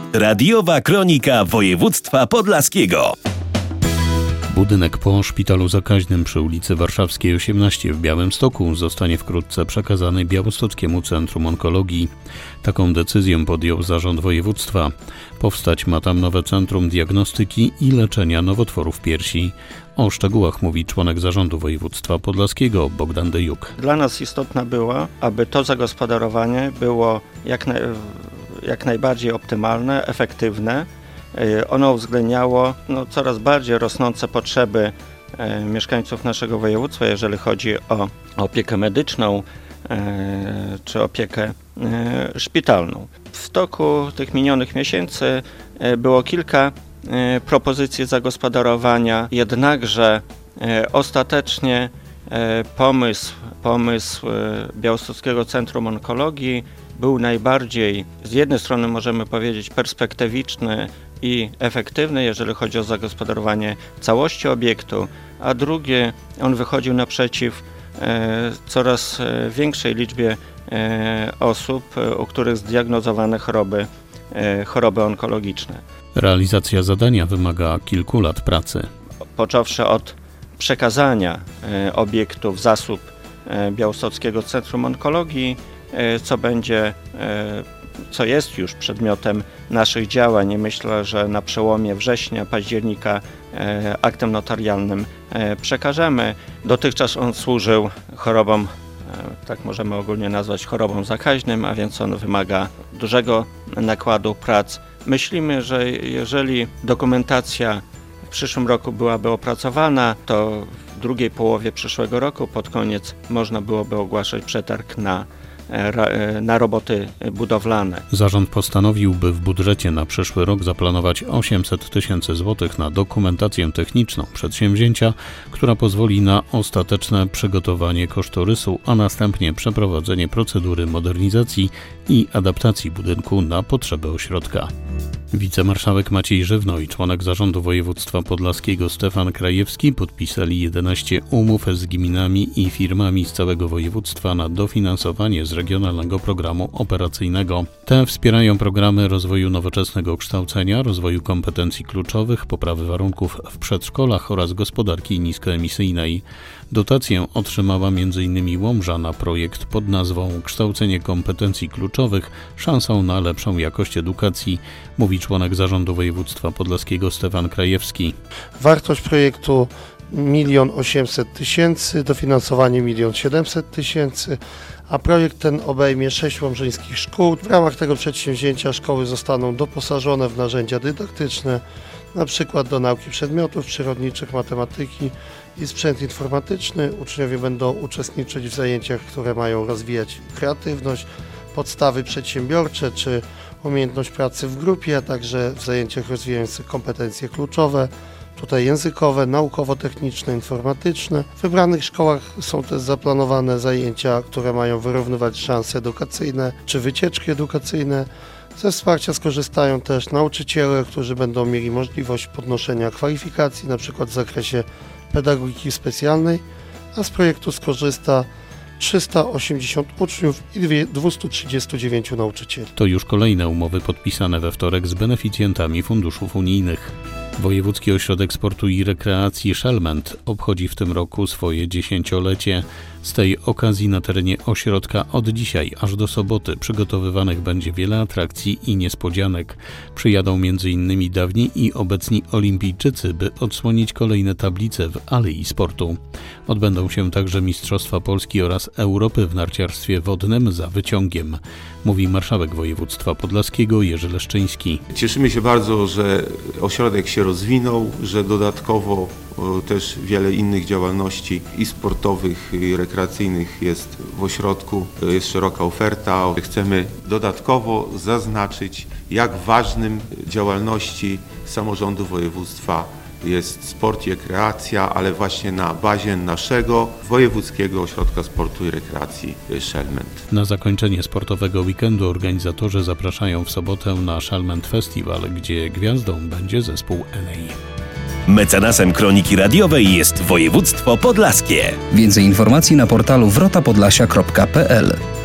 Radiowa kronika województwa podlaskiego. Budynek po szpitalu zakaźnym przy ulicy Warszawskiej 18 w Białymstoku zostanie wkrótce przekazany Białostockiemu Centrum Onkologii. Taką decyzję podjął zarząd województwa. Powstać ma tam nowe centrum diagnostyki i leczenia nowotworów piersi. O szczegółach mówi członek zarządu województwa podlaskiego Bogdan Dejuk. Dla nas istotne było, aby to zagospodarowanie było jak najbardziej optymalne, efektywne. Ono uwzględniało coraz bardziej rosnące potrzeby mieszkańców naszego województwa, jeżeli chodzi o opiekę medyczną czy opiekę szpitalną. W toku tych minionych miesięcy było kilka propozycji zagospodarowania, jednakże ostatecznie pomysł Białostockiego Centrum Onkologii był najbardziej, z jednej strony możemy powiedzieć, perspektywiczny i efektywny, jeżeli chodzi o zagospodarowanie całości obiektu, a drugie, on wychodził naprzeciw coraz większej liczbie osób, u których zdiagnozowane choroby onkologiczne. Realizacja zadania wymaga kilku lat pracy. Począwszy od przekazania obiektu w zasób Białostockiego Centrum Onkologii, co jest już przedmiotem naszych działań i myślę, że na przełomie września, października aktem notarialnym przekażemy. Dotychczas on służył chorobom, tak możemy ogólnie nazwać chorobom zakaźnym, a więc on wymaga dużego nakładu prac. Myślimy, że jeżeli dokumentacja w przyszłym roku byłaby opracowana, to w drugiej połowie przyszłego roku, pod koniec, można byłoby ogłaszać przetarg na roboty budowlane. Zarząd postanowił, by w budżecie na przyszły rok zaplanować 800 000 złotych na dokumentację techniczną przedsięwzięcia, która pozwoli na ostateczne przygotowanie kosztorysu, a następnie przeprowadzenie procedury modernizacji i adaptacji budynku na potrzeby ośrodka. Wicemarszałek Maciej Żywno i członek zarządu województwa podlaskiego Stefan Krajewski podpisali 11 umów z gminami i firmami z całego województwa na dofinansowanie z Regionalnego Programu Operacyjnego. Te wspierają programy rozwoju nowoczesnego kształcenia, rozwoju kompetencji kluczowych, poprawy warunków w przedszkolach oraz gospodarki niskoemisyjnej. Dotację otrzymała m.in. Łomża na projekt pod nazwą Kształcenie kompetencji kluczowych, szansą na lepszą jakość edukacji, mówi członek zarządu województwa podlaskiego Stefan Krajewski. Wartość projektu 1 800 000, dofinansowanie 1 700 000, a projekt ten obejmie 6 łomżyńskich szkół. W ramach tego przedsięwzięcia szkoły zostaną doposażone w narzędzia dydaktyczne, na przykład do nauki przedmiotów przyrodniczych, matematyki i sprzęt informatyczny. Uczniowie będą uczestniczyć w zajęciach, które mają rozwijać kreatywność, podstawy przedsiębiorcze czy umiejętność pracy w grupie, a także w zajęciach rozwijających kompetencje kluczowe, tutaj językowe, naukowo-techniczne, informatyczne. W wybranych szkołach są też zaplanowane zajęcia, które mają wyrównywać szanse edukacyjne czy wycieczki edukacyjne. Ze wsparcia skorzystają też nauczyciele, którzy będą mieli możliwość podnoszenia kwalifikacji, np. w zakresie pedagogiki specjalnej, a z projektu skorzysta 380 uczniów i 239 nauczycieli. To już kolejne umowy podpisane we wtorek z beneficjentami funduszów unijnych. Wojewódzki Ośrodek Sportu i Rekreacji Szelment obchodzi w tym roku swoje 10-lecie. Z tej okazji na terenie ośrodka od dzisiaj aż do soboty przygotowywanych będzie wiele atrakcji i niespodzianek. Przyjadą m.in. dawni i obecni olimpijczycy, by odsłonić kolejne tablice w Alei Sportu. Odbędą się także Mistrzostwa Polski oraz Europy w narciarstwie wodnym za wyciągiem, mówi marszałek województwa podlaskiego Jerzy Leszczyński. Cieszymy się bardzo, że ośrodek się rozwinął, że dodatkowo też wiele innych działalności i sportowych, i rekreacyjnych jest w ośrodku. Jest szeroka oferta. Chcemy dodatkowo zaznaczyć, jak ważnym działalności samorządu województwa jest sport i rekreacja, ale właśnie na bazie naszego Wojewódzkiego Ośrodka Sportu i Rekreacji Szelment. Na zakończenie sportowego weekendu organizatorzy zapraszają w sobotę na Szelment Festiwal, gdzie gwiazdą będzie zespół Enei. Mecenasem Kroniki Radiowej jest województwo podlaskie. Więcej informacji na portalu wrotapodlasia.pl.